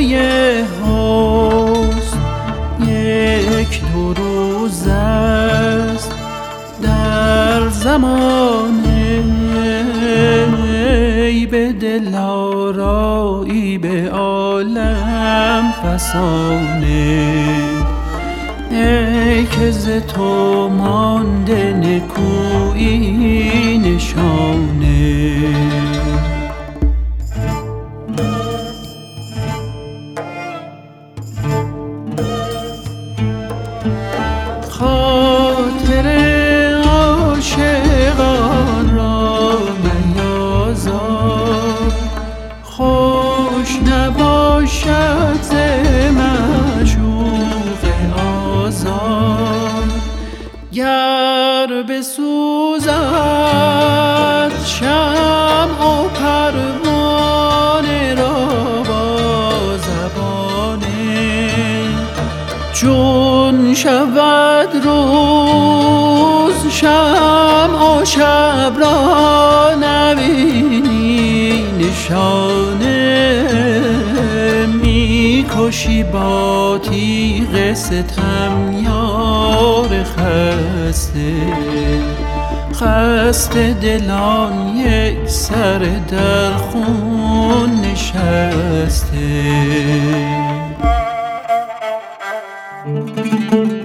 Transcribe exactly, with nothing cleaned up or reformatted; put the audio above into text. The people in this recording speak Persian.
حسن یک دو روز است در زمانه، ای به دل آرایی به عالم فسانه، ای که ز تو مانده نکویی نشانه. خاطر عاشقان را میازار، خوش نباشد ز معشوق آزار. گر بسوزد شمع و پروانه را با زبانه، چون شود روز شمع و شب را نبینی نشانه، میکشی با تیغ ستم یار خسته، خسته دلان یک سر در خون نشسته.